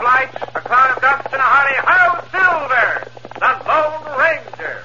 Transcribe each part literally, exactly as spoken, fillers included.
lights, a cloud of dust, and a hearty "Ho, Silver!" The Lone Ranger.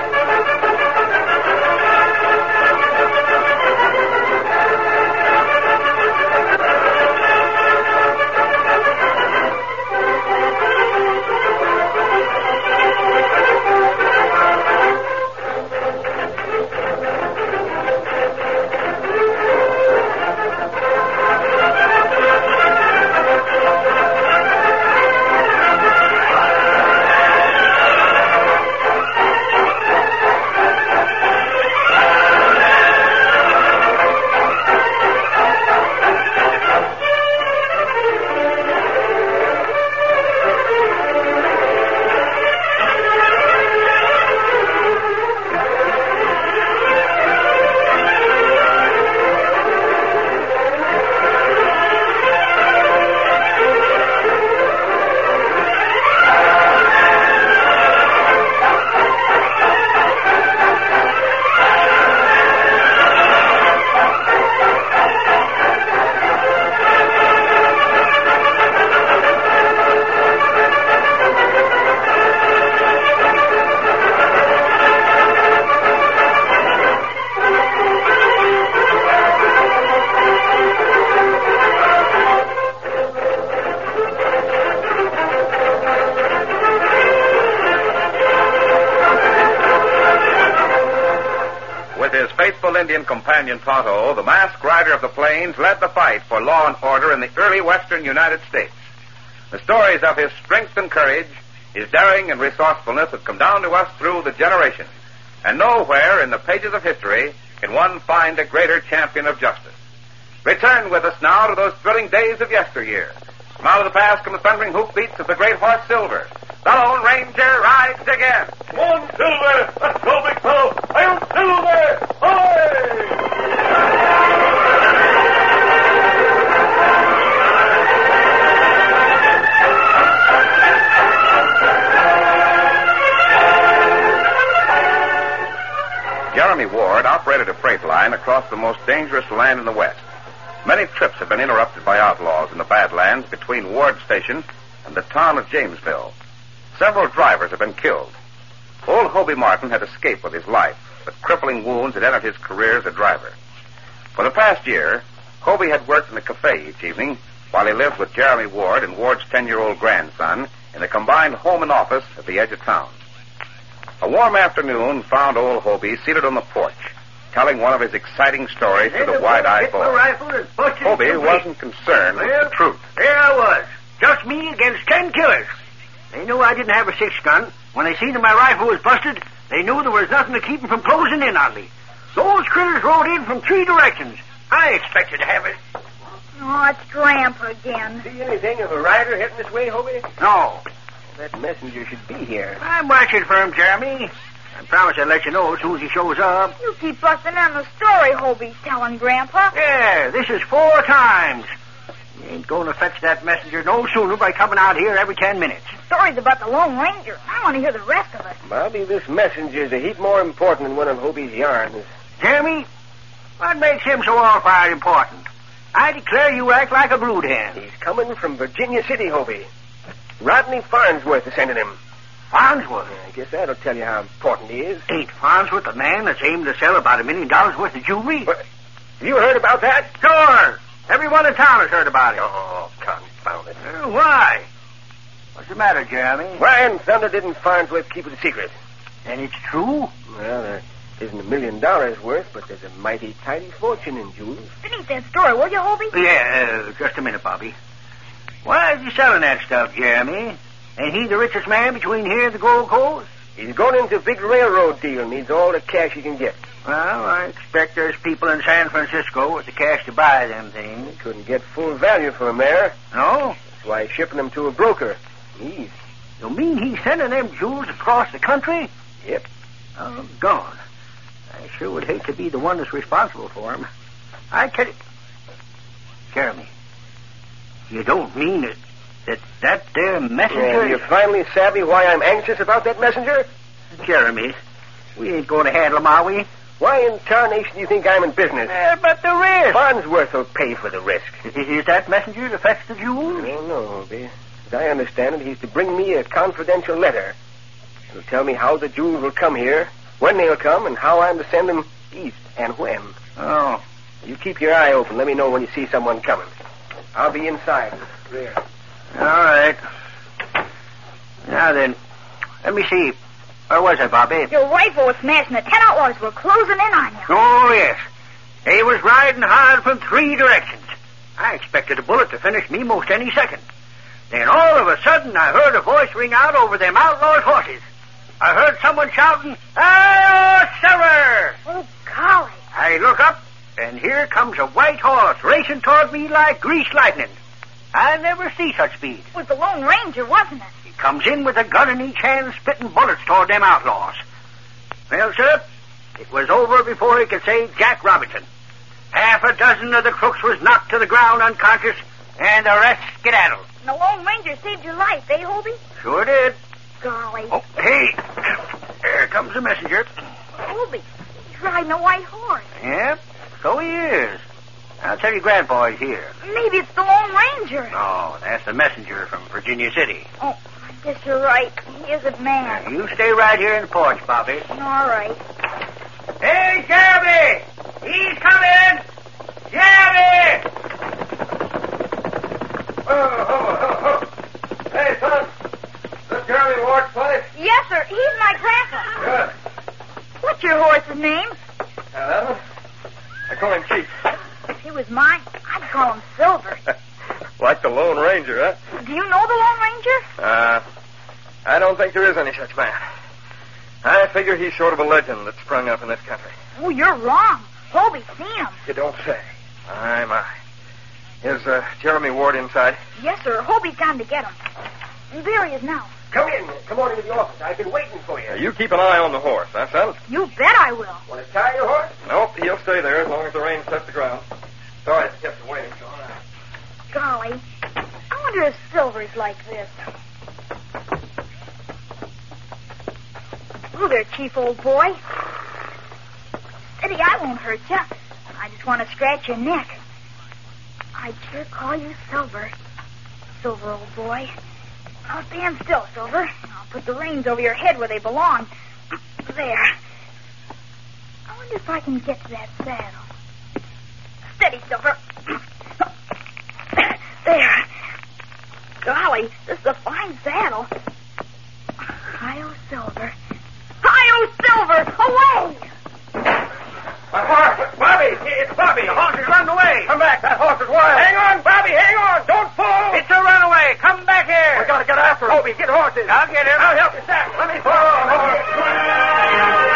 Indian companion Tonto, the masked rider of the plains, led the fight for law and order in the early western United States. The stories of his strength and courage, his daring and resourcefulness have come down to us through the generations, and nowhere in the pages of history can one find a greater champion of justice. Return with us now to those thrilling days of yesteryear. From out of the past come the thundering hoofbeats of the great horse Silver. The Lone Ranger rides again. Come on, Silver! Let's go, big fellow! I'll Silver! Away! Jeremy Ward operated a freight line across the most dangerous land in the West. Many trips have been interrupted by outlaws in the Badlands between Ward Station and the town of Jamesville. Several drivers have been killed. Old Hobie Martin had escaped with his life, but crippling wounds had ended his career as a driver. For the past year, Hobie had worked in a cafe each evening while he lived with Jeremy Ward and Ward's ten-year-old grandson in a combined home and office at the edge of town. A warm afternoon found old Hobie seated on the porch, telling one of his exciting stories to the wide-eyed boy. Hobie wasn't concerned well, with the truth. There I was, just me against ten killers. They knew I didn't have a six-gun. When they seen that my rifle was busted, they knew there was nothing to keep them from closing in on me. Those critters rode in from three directions. I expected to have it. Oh, it's Grandpa again. See anything of a rider heading this way, Hobie? No. That messenger should be here. I'm watching for him, Jeremy. I promise I'll let you know as soon as he shows up. You keep busting on the story Hobie's telling, Grandpa. Yeah, this is four times. You ain't going to fetch that messenger no sooner by coming out here every ten minutes. The story's about the Lone Ranger. I want to hear the rest of it. Bobby, this messenger's a heap more important than one of Hobie's yarns. Jeremy, what makes him so all-fired important? I declare you act like a brood hen. He's coming from Virginia City, Hobie. Rodney Farnsworth is sending him. Farnsworth? Yeah, I guess that'll tell you how important he is. Ain't Farnsworth the man that's aimed to sell about a million dollars worth of jewelry? What? Have you heard about that? Sure. Everyone in town has heard about it. Oh, confound it. Uh, why? What's the matter, Jeremy? Why in thunder didn't Farnsworth keep it a secret? And it's true? Well, there isn't a million dollars worth, but there's a mighty tidy fortune in jewels. Finish that story, will you, Hobie? Yeah, uh, just a minute, Bobby. Why is he selling that stuff, Jeremy? Ain't he the richest man between here and the Gold Coast? He's going into a big railroad deal, needs all the cash he can get. Well, I expect there's people in San Francisco with the cash to buy them things. He couldn't get full value for them there. No? That's why he's shipping them to a broker. He's... You mean he's sending them jewels across the country? Yep. Oh, gone. I sure would hate to be the one that's responsible for him. I tell you... Jeremy, you don't mean it, that that there messenger... Yeah, you finally savvy why I'm anxious about that messenger? Jeremy, we ain't going to handle him, are we? Why in tarnation do you think I'm in business? Uh, but the risk. Farnsworth will pay for the risk. Is that messenger to fetch the jewels? I don't know, Hobie. As I understand it, he's to bring me a confidential letter. It'll tell me how the jewels will come here, when they'll come, and how I'm to send them east and when. Oh. You keep your eye open. Let me know when you see someone coming. I'll be inside. There. All right. Now then, let me see. Where was I, Bobby? Your rifle was smashed and the ten outlaws were closing in on you. Oh, yes. They was riding hard from three directions. I expected a bullet to finish me most any second. Then all of a sudden I heard a voice ring out over them outlaws' horses. I heard someone shouting, "Hi-oh, Silver!" Oh, golly. I look up, and here comes a white horse racing toward me like greased lightning. I never see such speed. It was the Lone Ranger, wasn't it? He comes in with a gun in each hand, spitting bullets toward them outlaws. Well, sir, it was over before he could say Jack Robinson. Half a dozen of the crooks was knocked to the ground unconscious, and the rest skedaddled. And the Lone Ranger saved your life, eh, Hobie? Sure did. Golly. Oh, hey, there comes the messenger. Hobie, he's riding a white horse. Yep, so he is. I'll tell you, Grandpa is here. Maybe it's the Lone Ranger. No, that's the messenger from Virginia City. Oh, I guess you're right. He isn't mad. Now, you stay right here in the porch, Bobby. All right. Hey, Jeremy! He's coming! Jeremy! Oh, oh, oh, oh. Hey, son. This Jeremy Ward's place? Yes, sir. He's my grandpa. Good. What's your horse's name? Now, that one? I call him Chief. If he was mine, I'd call him Silver. Like the Lone Ranger, huh? Do you know the Lone Ranger? Uh, I don't think there is any such man. I figure he's sort of a legend that sprung up in this country. Oh, you're wrong. Hobie's seen him. You don't say. My, my. Is uh, Jeremy Ward inside? Yes, sir. Hobie's gone to get him. There he is now. Come in. Come on into the office. I've been waiting for you. Now, you keep an eye on the horse, huh, son? You bet I will. Want to tie your horse? Nope, he'll stay there as long as the reins touch the ground. Sorry I kept him waiting. All right. Golly. I wonder if Silver's like this. Oh, there, Chief, old boy. Steady, I won't hurt you. I just want to scratch your neck. I'd sure call you Silver. Silver, old boy. Now stand still, Silver. I'll put the reins over your head where they belong. There. I wonder if I can get to that saddle. Steady, Silver. There. Golly, this is a fine saddle. Hi-oh, Silver. Hi-oh, Silver! Away! My horse! Bobby! It's Bobby! The horse is running away! Come back! That horse is wild! Hang on, Bobby! Hang on! Don't fall! It's a runaway! Come back here! We gotta get after him! Hobie, get horses! I'll get him. I'll help you, Sack! Let me fall!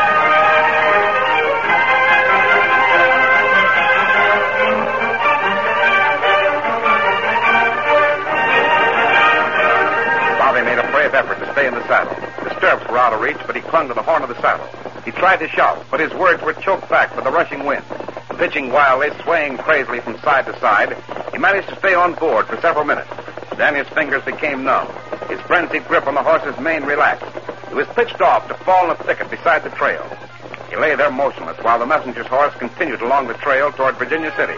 Bobby made a brave effort to stay in the saddle. The stirrups were out of reach, but he clung to the horn of the saddle. He tried to shout, but his words were choked back by the rushing wind. Pitching wildly, swaying crazily from side to side, he managed to stay on board for several minutes. Then his fingers became numb. His frenzied grip on the horse's mane relaxed. He was pitched off to fall in a thicket beside the trail. He lay there motionless while the messenger's horse continued along the trail toward Virginia City.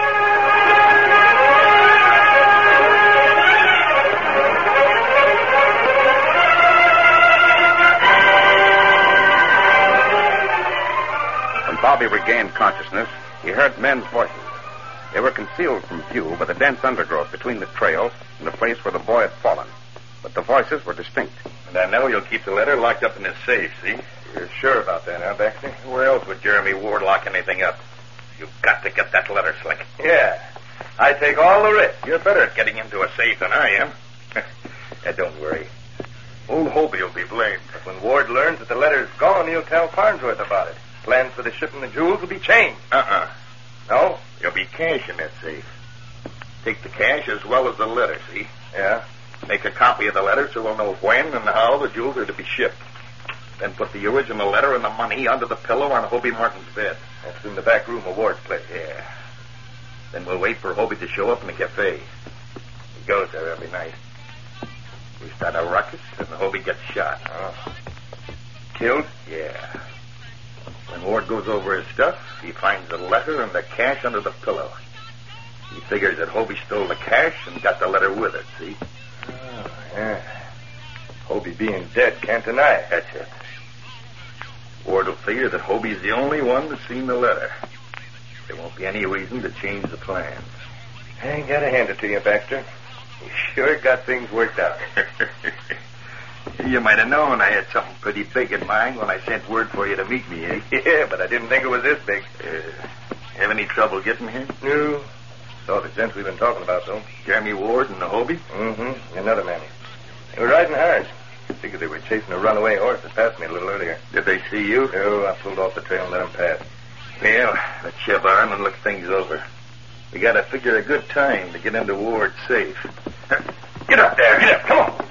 Bobby regained consciousness. He heard men's voices. They were concealed from view by the dense undergrowth between the trail and the place where the boy had fallen. But the voices were distinct. And I know you'll keep the letter locked up in his safe, see? You're sure about that, huh, Baxter? Where else would Jeremy Ward lock anything up? You've got to get that letter, Slick. Yeah. I take all the risk. You're better at getting into a safe than I am. And don't worry. Old Hobie will be blamed. But when Ward learns that the letter's gone, he'll tell Farnsworth about it. Plans for the shipping the jewels will be changed. Uh-uh. No? There'll be cash in that safe. Take the cash as well as the letter, see? Yeah. Make a copy of the letter so we'll know when and how the jewels are to be shipped. Then put the original letter and the money under the pillow on Hobie Martin's bed. That's in the back room of Ward's place. Yeah. Then we'll wait for Hobie to show up in the cafe. He goes there every night. We start a ruckus and Hobie gets shot. Oh. Killed? Yeah. When Ward goes over his stuff, he finds the letter and the cash under the pillow. He figures that Hobie stole the cash and got the letter with it, see? Yeah. Hobie being dead can't deny it. That's it. Ward will figure that Hobie's the only one that's seen the letter. There won't be any reason to change the plans. I ain't got to hand it to you, Baxter. You sure got things worked out. You might have known I had something pretty big in mind when I sent word for you to meet me, eh? Yeah, but I didn't think it was this big. Uh, have any trouble getting here? No. Saw the gents we've been talking about, though. Jeremy Ward and the Hobie? Mm-hmm. Another man. They were riding hard. I figured they were chasing a runaway horse that passed me a little earlier. Did they see you? No, I pulled off the trail and let them pass. Well, let's shove on and look things over. We gotta figure a good time to get into Ward's safe. Get up there, get up, come on.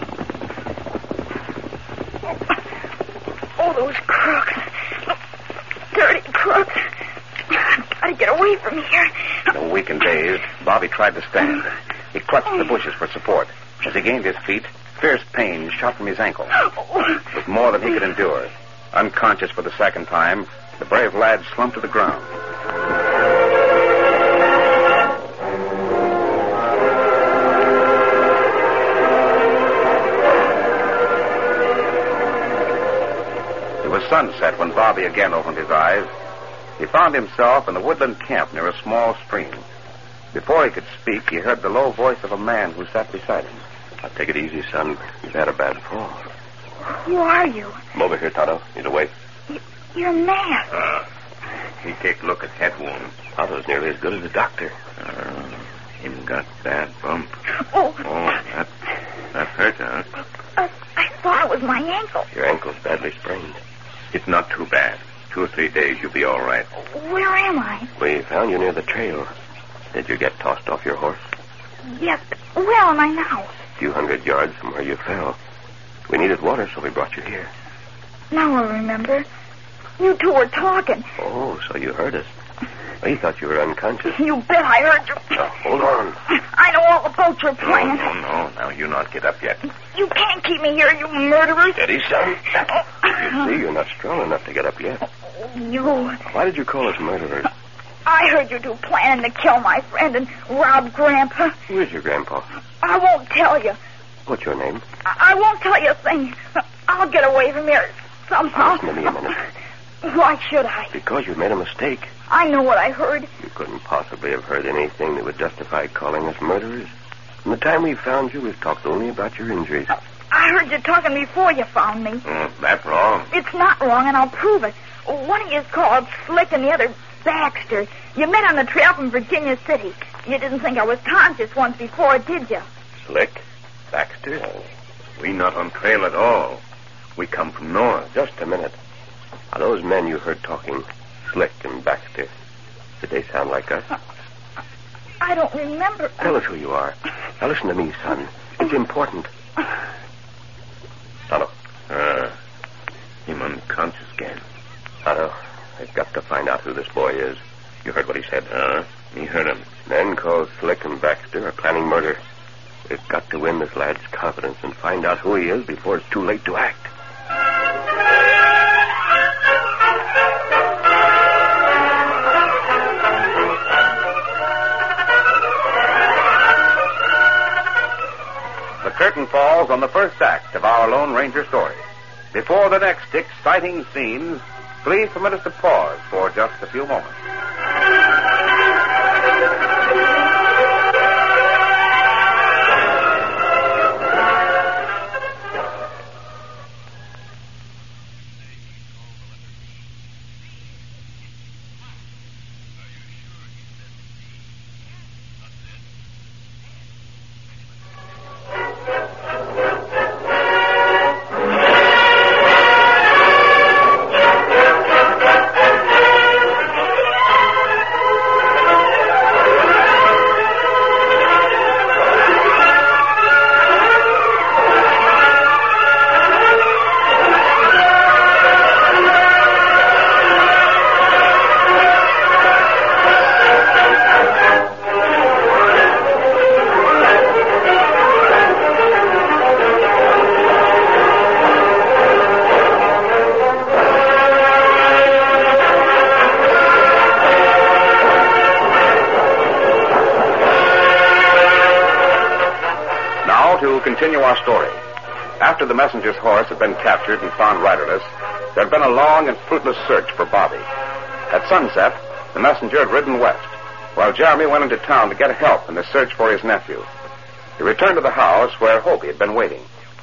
Oh, those crooks. Dirty crooks. I've got to get away from here. In a weak and dazed, Bobby tried to stand. He clutched the bushes for support. As he gained his feet, fierce pain shot from his ankle. It was more than he could endure. Unconscious for the second time, the brave lad slumped to the ground. It was sunset when Bobby again opened his eyes. He found himself in a woodland camp near a small stream. Before he could speak, he heard the low voice of a man who sat beside him. Now, take it easy, son. You've had a bad fall. Who are you? Come over here, Tonto. Need a wait? You, you're mad. Uh, he take a look at head wound. Tonto's nearly as good as a doctor. Uh, him got bad bump. Oh. Oh, that, that hurt, huh? Uh, I thought it was my ankle. Your ankle's badly sprained. It's not too bad. Two or three days, you'll be all right. Where am I? We found you near the trail. Did you get tossed off your horse? Yes, but where am I now? A few hundred yards from where you fell. We needed water, so we brought you here. Now I remember. You two were talking. Oh, so you heard us. We thought you were unconscious. You bet I heard you. Now, hold on. I know all about your plan. No, no, no. Now, you not get up yet. You can't keep me here, you murderers. Steady, son. You see, you're not strong enough to get up yet. You. Why did you call us murderers? I heard you two planning to kill my friend and rob Grandpa. Who is your grandpa? I won't tell you. What's your name? I, I won't tell you a thing. I'll get away from here somehow. Listen to me a minute. Why should I? Because you made a mistake. I know what I heard. You couldn't possibly have heard anything that would justify calling us murderers. From the time we found you, we've talked only about your injuries. I heard you talking before you found me. Mm, that's wrong. It's not wrong, and I'll prove it. One of you's called Slick and the other Baxter. You met on the trail from Virginia City. You didn't think I was conscious once before, did you? Slick? Baxter? Oh, we not on trail at all. We come from north. Just a minute. Are those men you heard talking, Slick and Baxter, did they sound like us? I don't remember. Tell us who you are. Now listen to me, son. It's important. Tonto. Uh, him unconscious again. Tonto, I've got to find out who this boy is. You heard what he said? Uh, me heard him. Men called Slick and Baxter are planning murder. We've got to win this lad's confidence and find out who he is before it's too late to act. The curtain falls on the first act of our Lone Ranger story. Before the next exciting scenes, please permit us to pause for just a few moments. Now to continue our story. After the messenger's horse had been captured and found riderless, there had been a long and fruitless search for Bobby. At sunset, the messenger had ridden west, while Jeremy went into town to get help in the search for his nephew. He returned to the house where Hobie had been waiting.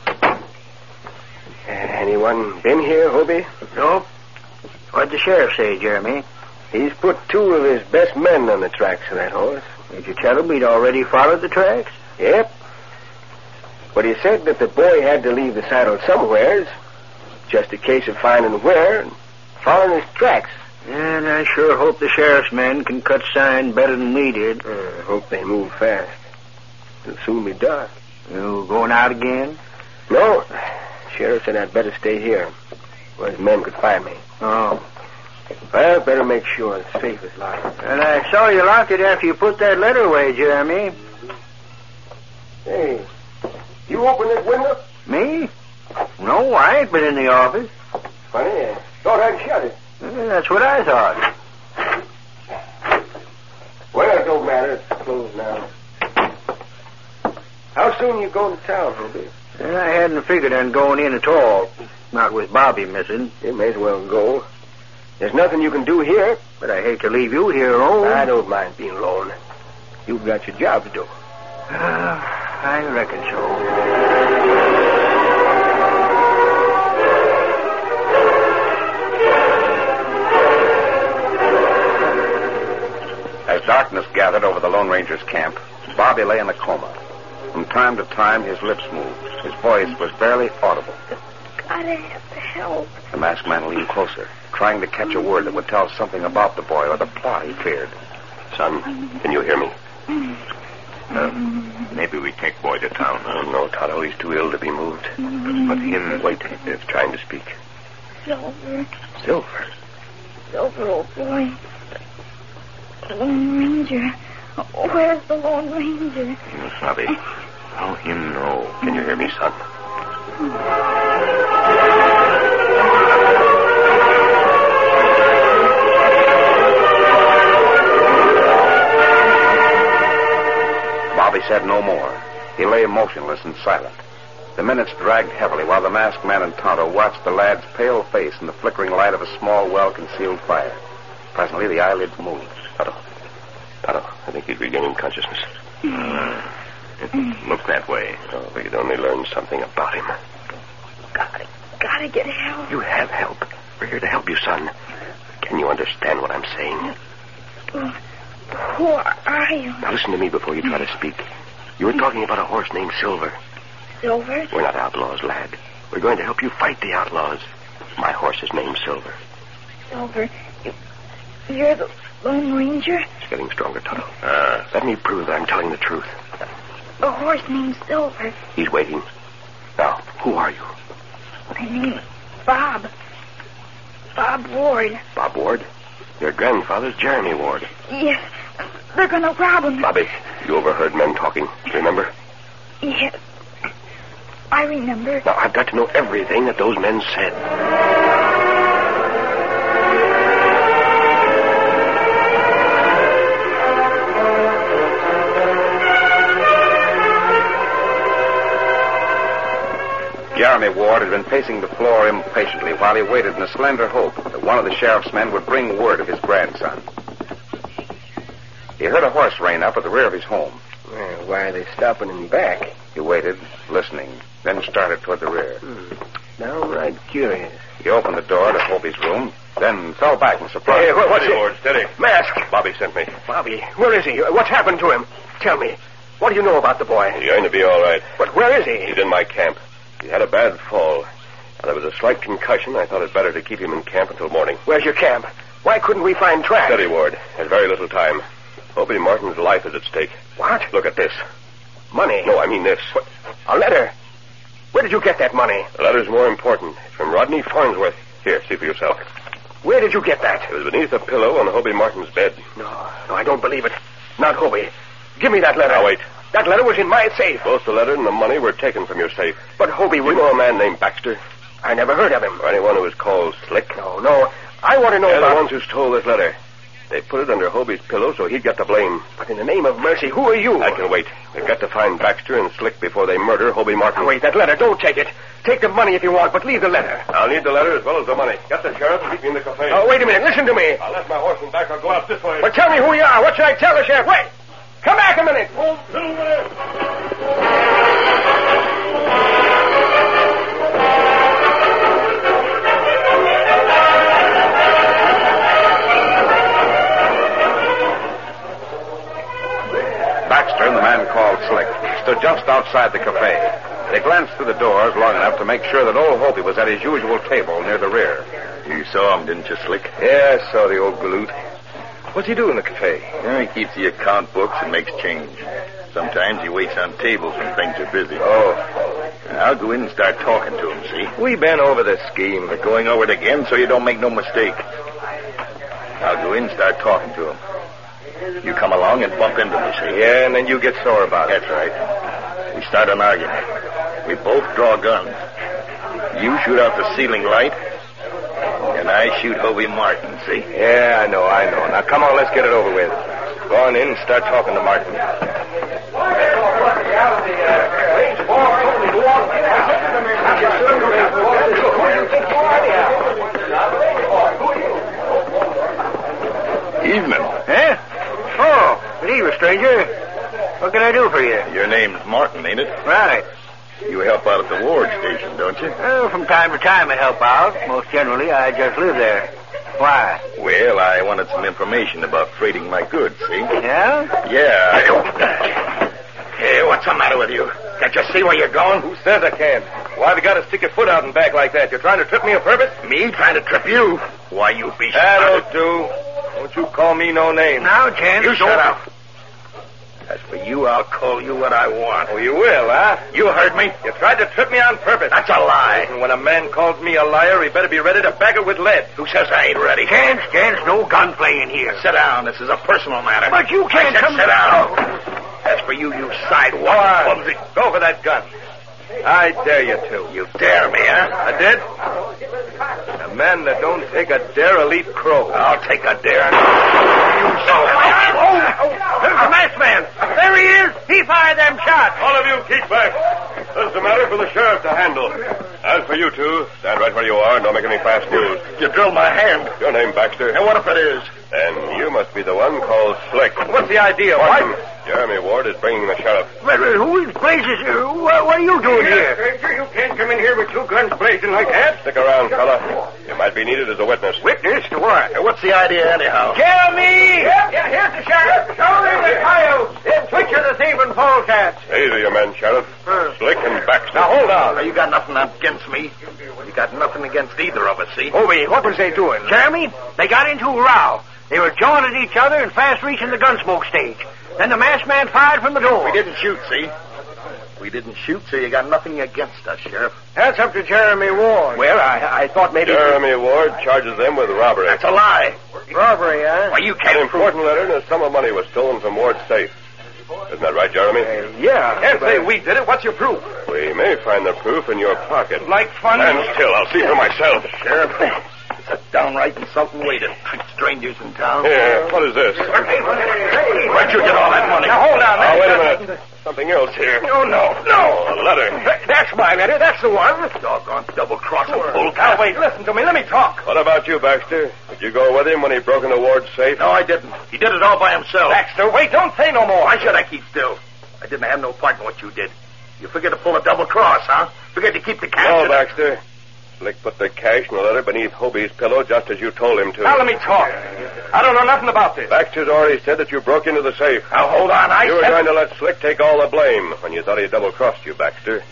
Anyone been here, Hobie? Nope. What'd the sheriff say, Jeremy? He's put two of his best men on the tracks of that horse. Did you tell him he'd already followed the tracks? Yep. But he said that the boy had to leave the saddle somewheres. Just a case of finding where and following his tracks. And I sure hope the sheriff's men can cut sign better than we did. Uh, I hope they move fast. It'll soon be dark. You going out again? No. Sheriff said I'd better stay here, where his men could find me. Oh. Well, better make sure the safe is locked. And I saw you locked it after you put that letter away, Jeremy. Hey, you open this window? Me? No, I ain't been in the office. Funny, I thought I'd shut it. Yeah, that's what I thought. Well, it don't matter. It's closed now. How soon you going to town, Hobie? And I hadn't figured on going in at all. Not with Bobby missing. You may as well go. There's nothing you can do here. But I hate to leave you here alone. I don't mind being alone. You've got your job to do. Uh, I reckon so. As darkness gathered over the Lone Ranger's camp, Bobby lay in a coma. From time to time, his lips moved. His voice was barely audible. Gotta have the help. The masked man leaned closer, trying to catch a word that would tell something about the boy or the plot he feared. Son, can you hear me? Uh, maybe we take boy to town. Oh, no, Tonto. He's too ill to be moved. But him... Wait, he's trying to speak. Silver. Silver? Silver, old boy. The Lone Ranger. Where's the Lone Ranger? You Bobby. How him know? Can you hear me, son? Bobby said no more. He lay motionless and silent. The minutes dragged heavily while the masked man and Tonto watched the lad's pale face in the flickering light of a small, well-concealed fire. Presently, the eyelids moved. Tonto. Tonto, I think he's regaining consciousness. Uh, it looked that way. Oh, if we could only learn something about him. Gotta, gotta get help. You have help. We're here to help you, son. Can you understand what I'm saying? Who are you? Now listen to me before you try to speak. You were talking about a horse named Silver. Silver? We're not outlaws, lad. We're going to help you fight the outlaws. My horse is named Silver. Silver? You, you're the Lone Ranger? It's getting stronger, Tonto. Uh, Let me prove that I'm telling the truth. A horse named Silver. He's waiting. Now, who are you? My name's Bob. Bob Ward. Bob Ward? Your grandfather's Jeremy Ward. Yes. They're gonna rob him. Bobby, you overheard men talking. Remember? Yes. I remember. Now, I've got to know everything that those men said. Jeremy Ward had been pacing the floor impatiently while he waited in a slender hope that one of the sheriff's men would bring word of his grandson. He heard a horse rein up at the rear of his home. Well, why are they stopping in back? He waited, listening, then started toward the rear. Hmm. Downright curious. He opened the door to Hobie's room, then fell back in surprise. Hey, what, what's steady, it? Ward, steady. Mask. Bobby sent me. Bobby, where is he? What's happened to him? Tell me. What do you know about the boy? He's going to be all right. But where is he? He's in my camp. He had a bad fall. And there was a slight concussion. I thought it better to keep him in camp until morning. Where's your camp? Why couldn't we find tracks? Steady, Ward. There's very little time. Hobie Martin's life is at stake. What? Look at this. Money? No, I mean this. What? A letter? Where did you get that money? The letter's more important. It's from Rodney Farnsworth. Here, see for yourself. Where did you get that? It was beneath a pillow on Hobie Martin's bed. No, no, I don't believe it. Not Hobie. Give me that letter. Now, wait. That letter was in my safe. Both the letter and the money were taken from your safe. But Hobie You would... know a man named Baxter? I never heard of him. Or anyone who was called Slick? No, no. I want to know They're about... the ones who stole this letter. They put it under Hobie's pillow so he'd get the blame. But in the name of mercy, who are you? I can wait. They've got to find Baxter and Slick before they murder Hobie Martin. Now, wait, that letter. Don't take it. Take the money if you want, but leave the letter. I'll need the letter as well as the money. Get the sheriff and meet me in the cafe. Oh, wait a minute. Listen to me. I'll let my horse and back. I'll go out this way. But tell me who you are. What should I tell the sheriff? Wait. Come back a minute. Hold little minute. Baxter and the man called Slick stood just outside the cafe. They glanced through the doors long enough to make sure that old Hobie was at his usual table near the rear. You saw him, didn't you, Slick? Yeah, I saw the old galoot. What's he do in the cafe? Yeah, he keeps the account books and makes change. Sometimes he waits on tables when things are busy. Oh. I'll go in and start talking to him, see? We been over the scheme. We're going over it again so you don't make no mistake. I'll go in and start talking to him. You come along and bump into me, see? Yeah, and then you get sore about it. That's right. We start an argument. We both draw guns. You shoot out the ceiling light, and I shoot Hobie Martin, see? Yeah, I know, I know. Now, come on, let's get it over with. Go on in and start talking to Martin. Evening. Eh? Oh, good evening, stranger. What can I do for you? Your name's Martin, ain't it? Right. You help out at the ward station, don't you? Well, from time to time I help out. Most generally, I just live there. Why? Well, I wanted some information about freighting my goods, see? Yeah? Yeah. I... Hey, what's the matter with you? Can't you see where you're going? Who says I can't? Why have you got to stick your foot out and back like that? You're trying to trip me on purpose? Me trying to trip you? Why, you beast. That'll do. Don't you call me no name. Now, Jen. You shut up. As for you, I'll call you what I want. Oh, you will, huh? You heard me. You tried to trip me on purpose. That's a lie. And when a man calls me a liar, he better be ready to bag it with lead. Who says I ain't ready? Chance, Chance, no gunplay in here. Sit down. This is a personal matter. But you can't I said come... sit down. As for you, you sidewalk clumsy. Go for that gun. I dare you to. You dare me, huh? I did? A man that don't take a dare will eat crow. I'll take a dare. You saw it. Oh, there's the masked man. There he is. He fired them shots. All of you, keep back. This is a matter for the sheriff to handle. As for you two, stand right where you are and don't make any fast moves. You drilled my hand. Your name, Baxter. And what if it is? Then you must be the one called Slick. What's the idea? Martin, What? Jeremy Ward is bringing the sheriff. But, uh, who in blazes? Uh, what, what are you doing here? Stranger, you can't come in here with two guns blazing like that. Stick around, fella. You might be needed as a witness. Witness to what? What's the idea, anyhow? Jeremy! Yeah, yeah, here's the sheriff. Show him the coyotes. Then switch of the thief and polecats. These are your men, Sheriff. Slick and Baxter. Now, hold on. Now, you got nothing against me. You got nothing against either of us, see? Hobie, what was they doing? Jeremy, they got into a row. They were jawing at each other and fast reaching the gunsmoke stage. Then the masked man fired from the door. We didn't shoot, see? We didn't shoot, so you got nothing against us, Sheriff. That's up to Jeremy Ward. Well, I, I thought maybe... Jeremy Ward charges them with robbery. That's a lie. Robbery, huh? Why, you An can't prove... important letter and a sum of money was stolen from Ward's safe. Isn't that right, Jeremy? Uh, yeah. Can't but- say we did it. What's your proof? We may find the proof in your pocket. Like fun? Stand still. I'll see for myself. Sheriff, it's a downright insulting way to treat strangers in town. Here, what is this? Where'd you get all that money? Now, hold on. Oh, wait a minute. Something else here. No, no, no. A letter. That's my letter. That's the one. Doggone double-crossing bull. Now, wait. Listen to me. Let me talk. What about you, Baxter? Did you go with him when he broke into Ward's safe? No, I didn't. He did it all by himself. Baxter, wait. Don't say no more. Why should I keep still? I didn't have no part in what you did. You figured to pull a double cross, huh? Figured to keep the cash. No, in- Baxter. Slick put the cash and the letter beneath Hobie's pillow just as you told him to. Now, let me talk. I don't know nothing about this. Baxter's already said that you broke into the safe. Now, hold on. I You were said... going to let Slick take all the blame when you thought he double-crossed you, Baxter.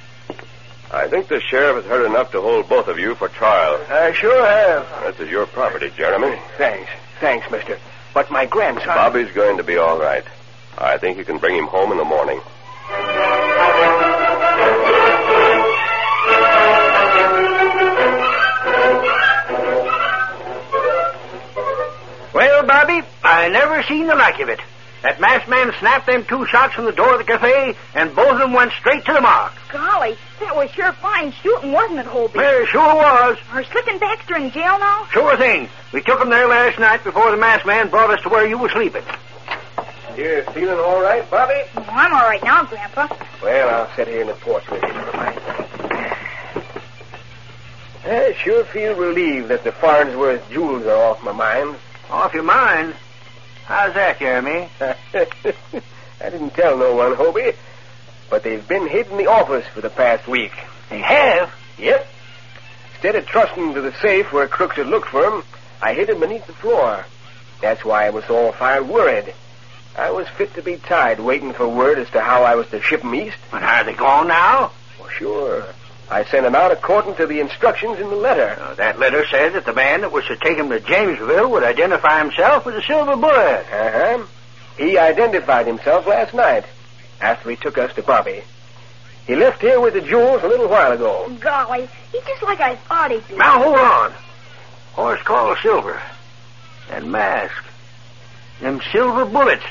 I think the sheriff has heard enough to hold both of you for trial. I sure have. This is your property, Jeremy. Thanks. Thanks, mister. But my grandson... Bobby's going to be all right. I think you can bring him home in the morning. Well, Bobby, I never seen the like of it. That masked man snapped them two shots from the door of the cafe, and both of them went straight to the mark. Golly, that was was sure fine shooting, wasn't it, Hobie? Well, it sure was. Are Slick and Baxter in jail now? Sure thing. We took them there last night before the masked man brought us to where you were sleeping. You feeling all right, Bobby? Oh, I'm all right now, Grandpa. Well, I'll sit here in the porch with you for a minute. I sure feel relieved that the Farnsworth jewels are off my mind. Off your mind? How's that, Jeremy? I didn't tell no one, Hobie, but they've been hid in the office for the past week. They have? Yep. Instead of trusting to the safe where crooks had looked for 'em, I hid 'em beneath the floor. That's why I was all fired worried. I was fit to be tied, waiting for word as to how I was to ship 'em east. And are they gone now? Well, sure. I sent 'em out according to the instructions in the letter. Uh, that letter said that the man that was to take him to Jamesville would identify himself with a silver bullet. Uh-huh. He identified himself last night, after he took us to Bobby. He left here with the jewels a little while ago. Golly, he's just like I thought he'd be. Now, hold on. Horse called Silver. That mask. Them silver bullets.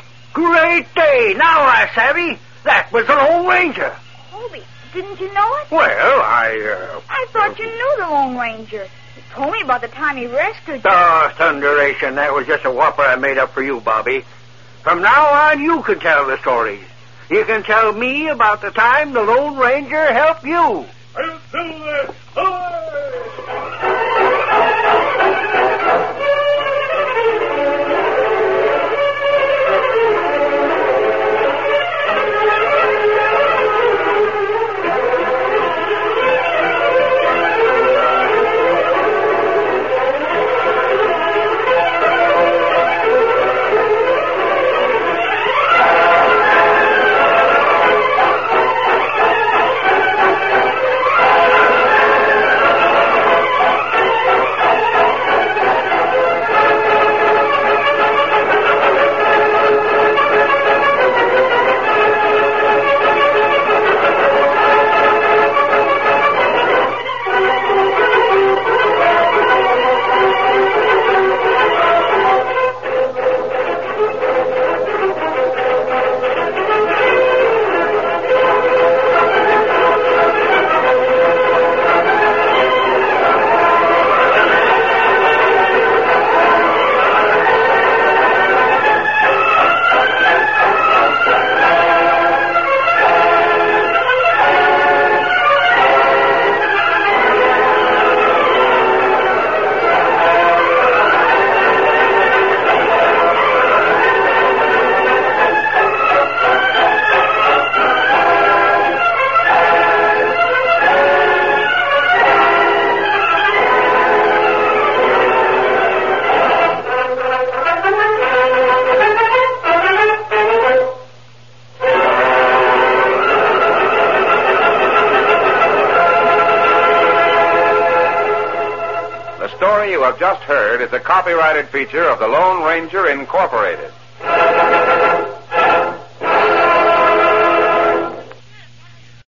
Great day! Now I savvy. That was the Lone Ranger. Hobie, didn't you know it? Well, I, uh... I thought you knew the Lone Ranger. You told me about the time he rescued you. Oh, thunderation. That was just a whopper I made up for you, Bobby. From now on, you can tell the story. You can tell me about the time the Lone Ranger helped you. Silver! You have just heard is a copyrighted feature of the Lone Ranger Incorporated.